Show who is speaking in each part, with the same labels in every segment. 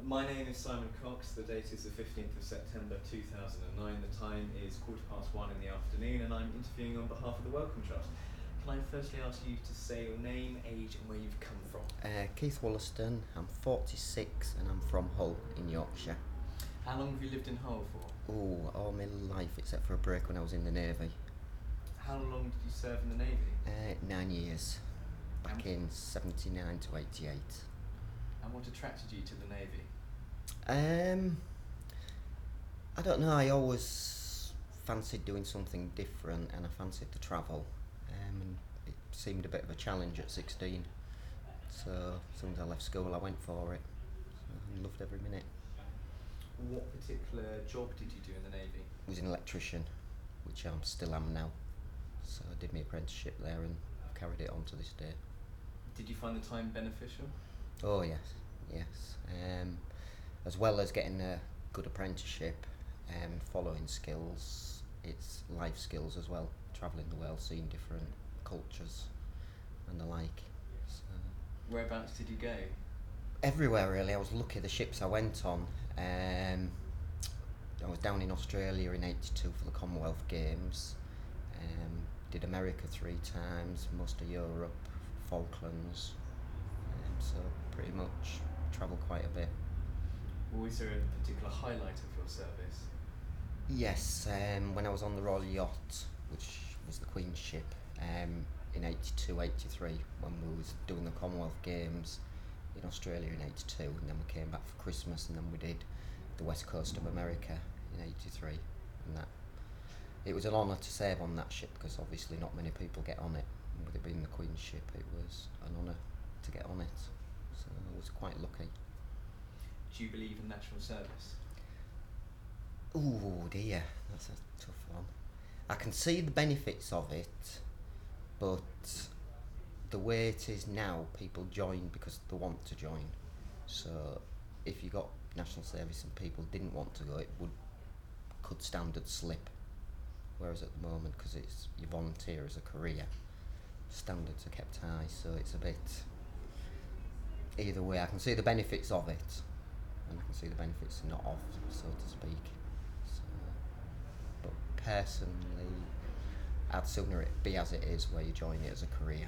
Speaker 1: My name is Simon Cox. The date is the 15th of September 2009. The time is 1:15 in the afternoon, and I'm interviewing on behalf of the Wellcome Trust. Can I firstly ask you to say your name, age, and where you've come from?
Speaker 2: Keith Wollaston, I'm 46 and I'm from Hull in Yorkshire.
Speaker 1: How long have you lived in Hull for?
Speaker 2: All my life except for a break when I was in the Navy.
Speaker 1: How long did you serve in the Navy?
Speaker 2: 9 years, back in 79 to 88.
Speaker 1: And what attracted you to the Navy?
Speaker 2: I don't know, I always fancied doing something different and I fancied to travel, and it seemed a bit of a challenge at 16, so as soon as I left school I went for it, so I loved every minute.
Speaker 1: What particular job did you do in the Navy?
Speaker 2: I was an electrician, which I still am now, so I did my apprenticeship there and I've carried it on to this day.
Speaker 1: Did you find the time beneficial?
Speaker 2: Oh yes. As well as getting a good apprenticeship and following skills, it's life skills as well, travelling the world, seeing different cultures and the like. So,
Speaker 1: whereabouts did you go?
Speaker 2: Everywhere really. I was lucky the ships I went on. I was down in Australia in '82 for the Commonwealth Games. Did America 3 times, most of Europe, Falklands. So pretty much travelled quite a bit.
Speaker 1: Was there a particular highlight of your service?
Speaker 2: Yes, when I was on the Royal Yacht, which was the Queen's ship, in '82, '83, when we was doing the Commonwealth Games in Australia in '82, and then we came back for Christmas, and then we did the west coast of America in '83, and that it was an honour to serve on that ship because obviously not many people get on it. And with it being the Queen's ship, it was an honour to get on it, so I was quite lucky.
Speaker 1: Do you believe in national service?
Speaker 2: Oh dear, that's a tough one. I can see the benefits of it, but the way it is now, people join because they want to join. So if you got national service and people didn't want to go, it could standard slip. Whereas at the moment, because it's you volunteer as a career, standards are kept high, so it's a bit. Either way, I can see the benefits of it, and I can see the benefits not of, so to speak. So, but personally, I'd sooner it be as it is, where you join it as a career.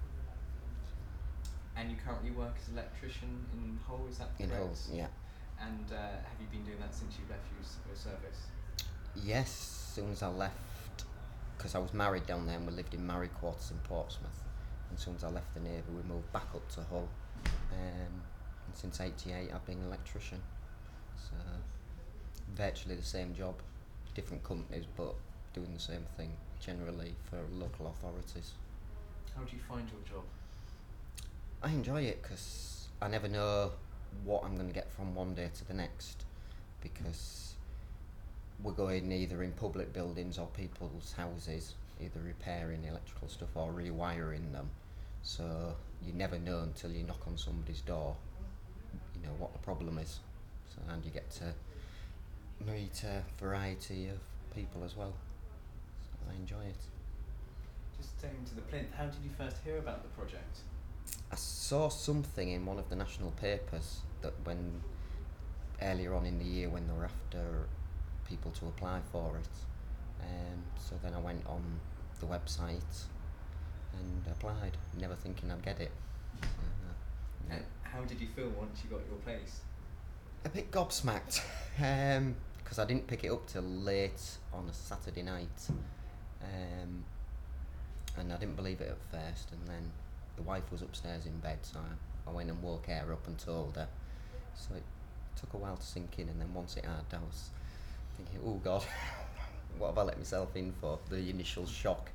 Speaker 1: And you currently work as an electrician in Hull, is that correct?
Speaker 2: In Hull, yeah.
Speaker 1: And have you been doing that since you left your service?
Speaker 2: Yes, as soon as I left, because I was married down there and we lived in married quarters in Portsmouth, and as soon as I left the Navy we moved back up to Hull, and since '88 I've been an electrician, so virtually the same job, different companies but doing the same thing, generally for local authorities.
Speaker 1: How do you find your job?
Speaker 2: I enjoy it because I never know what I'm going to get from one day to the next, because we're going either in public buildings or people's houses, either repairing electrical stuff or rewiring them. So you never know until you knock on somebody's door, you know, what the problem is. So, and you get to meet a variety of people as well. So I enjoy it.
Speaker 1: Just taking to the plinth, how did you first hear about the project?
Speaker 2: I saw something in one of the national papers that when earlier on in the year when they were after people to apply for it, so then I went on the website and applied, never thinking I'd get it.
Speaker 1: And how did you feel once you got your place?
Speaker 2: A bit gobsmacked, because I didn't pick it up till late on a Saturday night, and I didn't believe it at first, and then the wife was upstairs in bed, so I went and woke her up and told her. So it took a while to sink in, and then once it had, I was thinking, oh God, what have I let myself in for? The initial shock,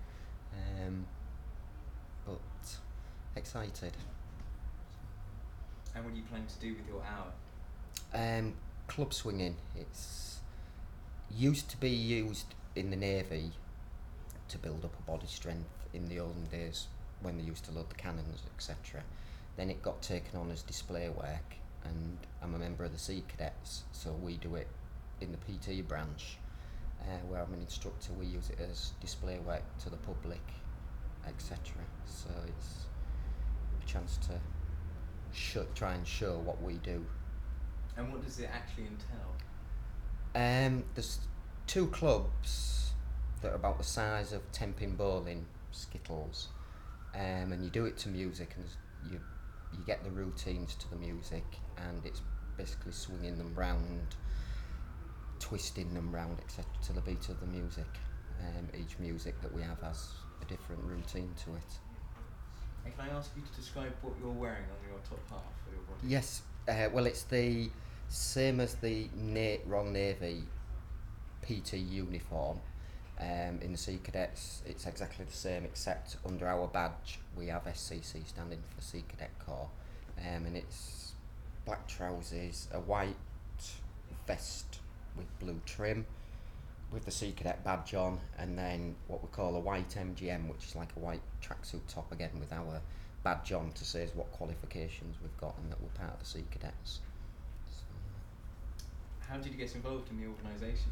Speaker 2: but excited.
Speaker 1: And what are you planning to do with your hour?
Speaker 2: Club swinging. It's used to be used in the Navy to build up a body strength in the olden days when they used to load the cannons, etc. Then it got taken on as display work, and I'm a member of the Sea Cadets, so we do it in the PT branch, where I'm an instructor. We use it as display work to the public, etc. So it's a chance to try and show what we do.
Speaker 1: And what does it actually entail?
Speaker 2: There's two clubs that are about the size of Tenpin Bowling, Skittles, and you do it to music, and you get the routines to the music, and it's basically swinging them round, twisting them round, etc., to the beat of the music. Each music that we have has a different routine to it.
Speaker 1: And can I ask you to describe what you're wearing on your top half of your body?
Speaker 2: Yes, well, it's the same as the Royal Navy PT uniform. In the Sea Cadets, it's exactly the same, except under our badge we have SCC, standing for Sea Cadet Corps, and it's black trousers, a white vest with blue trim, with the Sea Cadet badge on, and then what we call a white MGM, which is like a white tracksuit top again with our badge on to say what qualifications we've got and that we're part of the Sea Cadets. So,
Speaker 1: how did you get involved in the organisation?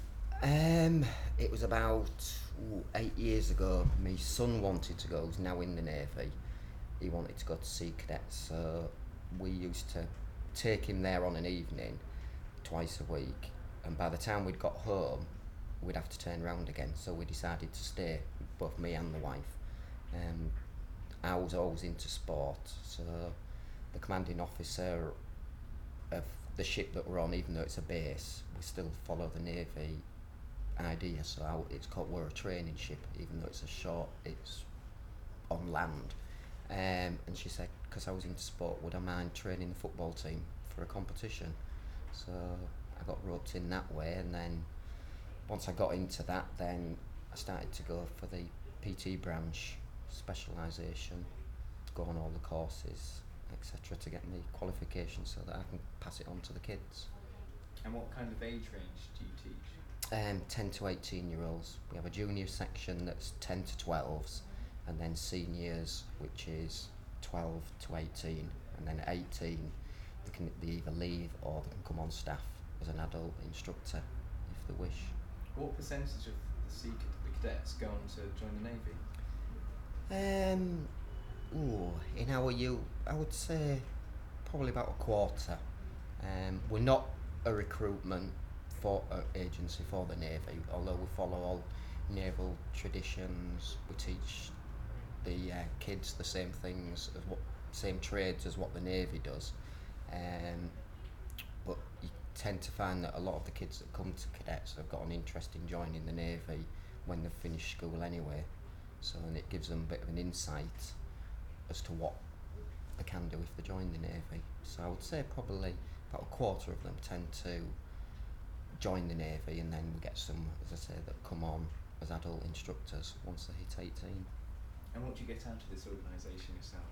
Speaker 2: It was about 8 years ago. My son wanted to go, he's now in the Navy. He wanted to go to Sea Cadets, so we used to take him there on an evening, twice a week, and by the time we'd got home, we'd have to turn round again, so we decided to stay, both me and the wife. I was always into sport, so the commanding officer of the ship that we're on, even though it's a base, we still follow the Navy idea, so it's called, we're a training ship, even though it's on land. And she said, because I was into sport, would I mind training the football team for a competition? So I got roped in that way, and then once I got into that, then I started to go for the PT branch specialisation, to go on all the courses, etc., to get me qualifications so that I can pass it on to the kids.
Speaker 1: And what kind of age range do you teach?
Speaker 2: 10 to 18 year olds. We have a junior section that's 10 to 12s, and then seniors, which is 12 to 18, and then at 18 they either leave or they can come on staff as an adult instructor if they wish.
Speaker 1: What percentage of the cadets go on to join the Navy?
Speaker 2: In our I would say probably about a quarter. We're not a recruitment agency for the Navy, although we follow all naval traditions. We teach the kids the same things, same trades as what the Navy does. But you tend to find that a lot of the kids that come to cadets have got an interest in joining the Navy when they've finished school anyway. So, and it gives them a bit of an insight as to what they can do if they join the Navy. So I would say probably about a quarter of them tend to join the Navy, and then we get some, as I say, that come on as adult instructors once they hit 18.
Speaker 1: And what do you get out of this organisation yourself?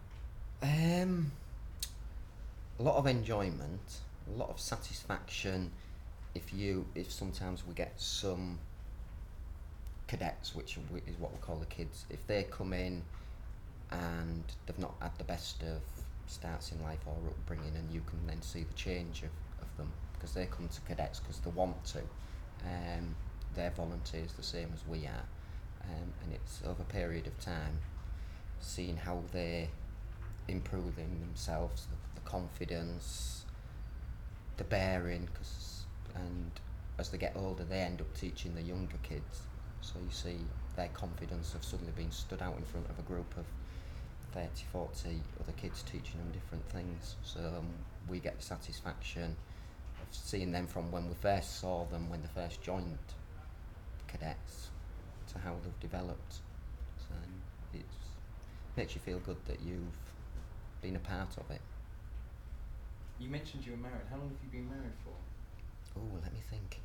Speaker 2: A lot of enjoyment, a lot of satisfaction. If sometimes we get some cadets, which is what we call the kids, if they come in and they've not had the best of starts in life or upbringing, and you can then see the change of them, because they come to cadets because they want to. They're volunteers the same as we are, and it's over a period of time seeing how they're improving themselves, the confidence, the bearing, and as they get older they end up teaching the younger kids, so you see their confidence of suddenly being stood out in front of a group of 30, 40 other kids teaching them different things. So we get the satisfaction of seeing them from when we first saw them, when they first joined cadets, to how they've developed. So it makes you feel good that you've been a part of it.
Speaker 1: You mentioned you were married. How long have you been married for?
Speaker 2: Oh, let me think.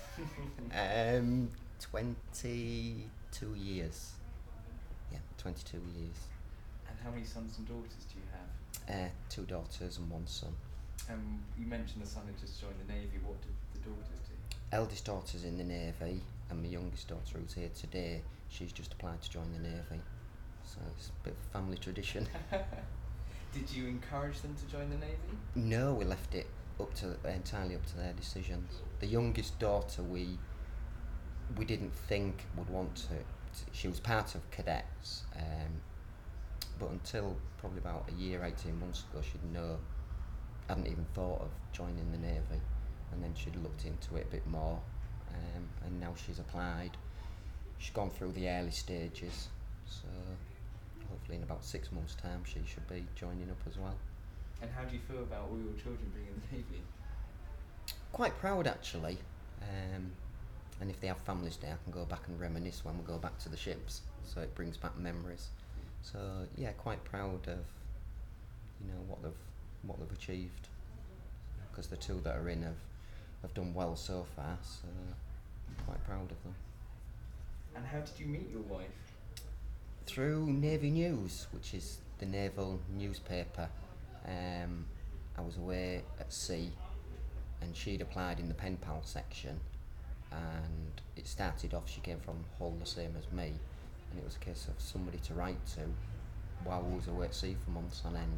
Speaker 2: 22 years. Yeah, 22 years.
Speaker 1: And how many sons and daughters do you have?
Speaker 2: 2 daughters and 1 son.
Speaker 1: You mentioned the son had just joined the Navy. What did the daughters do?
Speaker 2: Eldest daughter's in the Navy, and my youngest daughter, who's here today, she's just applied to join the Navy. So it's a bit of a family tradition.
Speaker 1: Did you encourage them to join the Navy?
Speaker 2: No, we left it entirely up to their decisions. The youngest daughter we didn't think would want to. She was part of cadets, but until probably about a year, 18 months ago, she'd no hadn't even thought of joining the Navy, and then she'd looked into it a bit more, and now she's applied. She's gone through the early stages, so hopefully in about 6 months' time she should be joining up as well.
Speaker 1: And how do you feel about all your children being in the Navy?
Speaker 2: Quite proud actually, and if they have families there, I can go back and reminisce when we go back to the ships, so it brings back memories. So yeah, quite proud of what they've achieved, because the two that are in have done well so far, so I'm quite proud of them.
Speaker 1: And how did you meet your wife?
Speaker 2: Through Navy News, which is the naval newspaper. I was away at sea, and she'd applied in the pen pal section, and it started off, she came from Hull the same as me, and it was a case of somebody to write to while I was away at sea for months on end.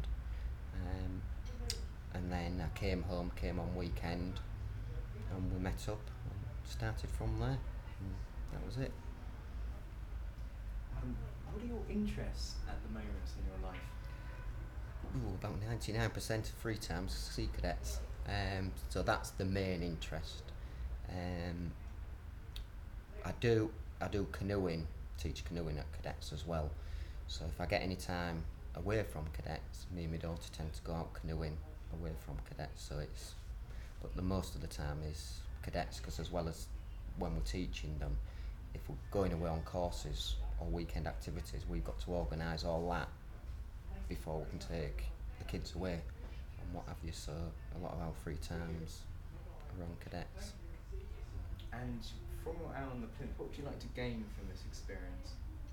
Speaker 2: And then I came home, came on weekend, and we met up and started from there, and that was it.
Speaker 1: What are your interests at the moment in your life?
Speaker 2: About 99% of free time's Sea Cadets, so that's the main interest. I do canoeing, teach canoeing at cadets as well, so if I get any time away from cadets, me and my daughter tend to go out canoeing away from cadets, but the most of the time is cadets, because as well as when we're teaching them, if we're going away on courses or weekend activities, we've got to organise all that before we can take the kids away and what have you, so a lot of our free times are on cadets.
Speaker 1: And from your hour on the plinth, what would you like to gain from this experience?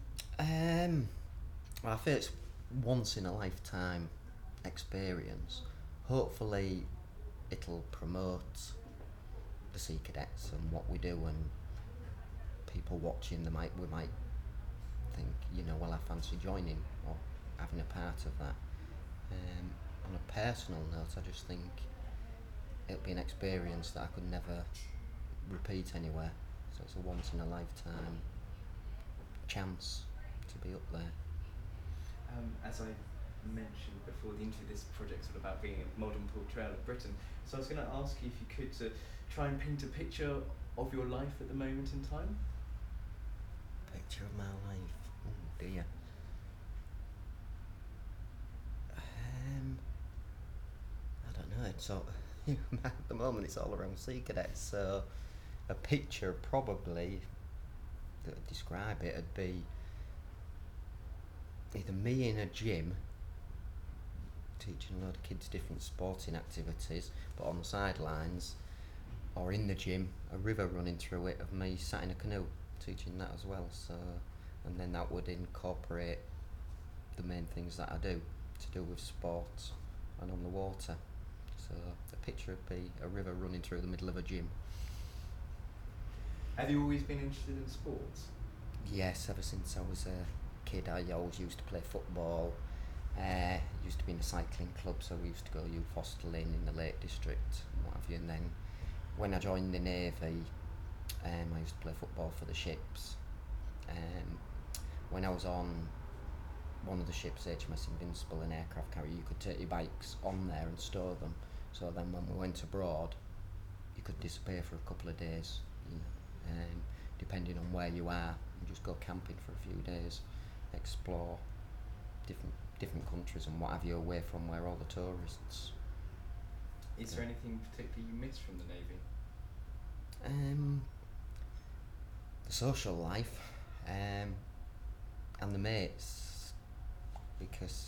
Speaker 2: Well, I feel it's once in a lifetime experience. Hopefully it'll promote the Sea Cadets and what we do, and people watching we might think, well, I fancy joining or having a part of that. On a personal note, I just think it'll be an experience that I could never repeat anywhere, so it's a once in a lifetime chance to be up there.
Speaker 1: As I mentioned before the interview, this project's all about being a modern portrayal of Britain, so I was going to ask you if you could try and paint a picture of your life at the moment in time.
Speaker 2: Picture of my life, oh dear. I don't know, it's all at the moment it's all around Sea Cadets, so a picture probably that would describe it would be either me in a gym teaching a load of kids different sporting activities, but on the sidelines, or in the gym, a river running through it of me sat in a canoe teaching that as well. So, and then that would incorporate the main things that I do to do with sports and on the water. So the picture would be a river running through the middle of a gym.
Speaker 1: Have you always been interested in sports?
Speaker 2: Yes, ever since I was a kid I always used to play football. Used to be in a cycling club, so we used to go Youth Hosteling in the Lake District and what have you, and then when I joined the Navy, I used to play football for the ships. When I was on one of the ships, HMS Invincible, an aircraft carrier, you could take your bikes on there and store them, so then when we went abroad you could disappear for a couple of days, depending on where you are, and just go camping for a few days, explore different countries and what have you, away from where all the tourists.
Speaker 1: Is there anything particularly you miss from the Navy?
Speaker 2: The social life, and the mates, because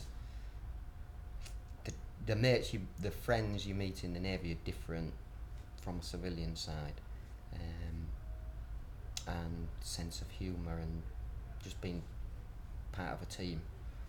Speaker 2: the mates, the friends you meet in the Navy are different from a civilian side, and sense of humour and just being part of a team.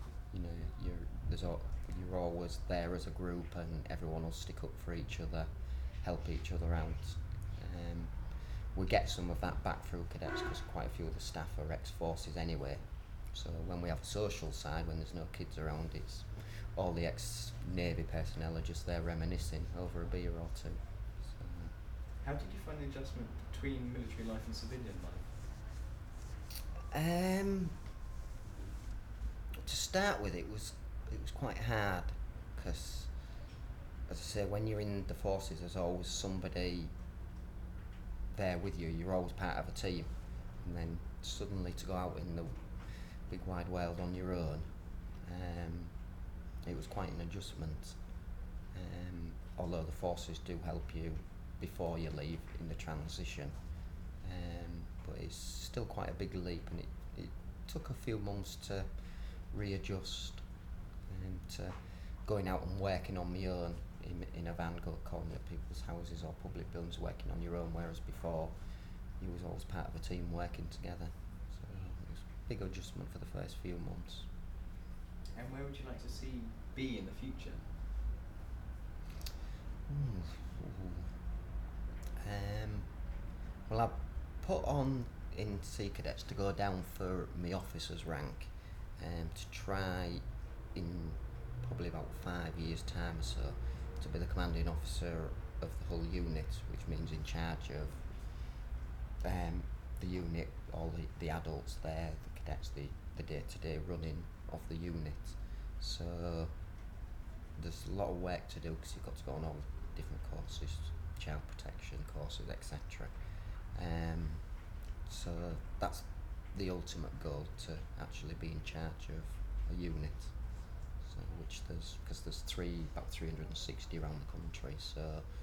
Speaker 2: You're always there as a group, and everyone will stick up for each other, help each other out. We get some of that back through cadets, because quite a few of the staff are ex-forces anyway. So when we have a social side, when there's no kids around, it's all the ex-Navy personnel are just there reminiscing over a beer or two. So,
Speaker 1: how did you find the adjustment between military life and civilian life?
Speaker 2: To start with, it was quite hard, because as I say, when you're in the forces, there's always somebody there with you. You're always part of a team, and then suddenly to go out in the big wide world on your own, it was quite an adjustment. Although the forces do help you before you leave in the transition, but it's still quite a big leap, and it took a few months to readjust to going out and working on my own in a van, calling at people's houses or public buildings, working on your own, whereas before you was always part of a team working together. So it was a big adjustment for the first few months.
Speaker 1: And where would you like to see be in the future?
Speaker 2: Well, I put on in Sea Cadets to go down for my officer's rank, to try in probably about 5 years' time or so to be the commanding officer of the whole unit, which means in charge of the unit, all the adults there, the cadets, the day-to-day running of the unit. So there's a lot of work to do because you've got to go on all different courses, child protection courses, etc. So that's the ultimate goal, to actually be in charge of a unit. So which because there's about 360 around the country. So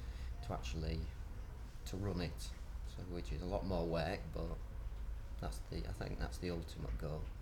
Speaker 2: to run it, so which is a lot more work, but I think that's the ultimate goal.